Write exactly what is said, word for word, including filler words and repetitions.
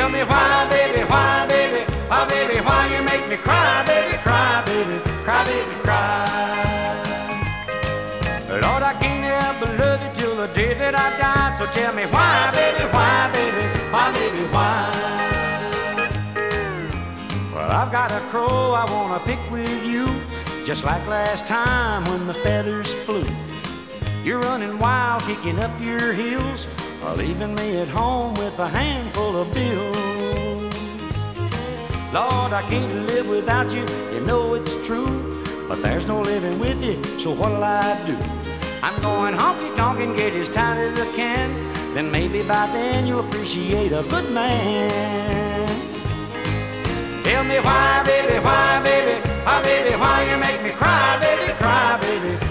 Tell me why, baby, why, baby, why, baby, why you make me cry, baby, cry, baby, cry, baby, cry. Lord, I can't help but love you till the day that I die. So tell me why, baby, why, baby, why, baby, why? Well, I've got a crow I wanna pick with you, just like last time when the feathers flew. You're running wild, kicking up your heels, leaving me at home with a handful of bills. Lord, I can't live without you, you know it's true, but there's no living with you, so what'll I do? I'm going honky-tonk and get as tight as I can, then maybe by then you'll appreciate a good man. Tell me why, baby, why, baby, why, baby, why you make me cry, baby, cry, baby,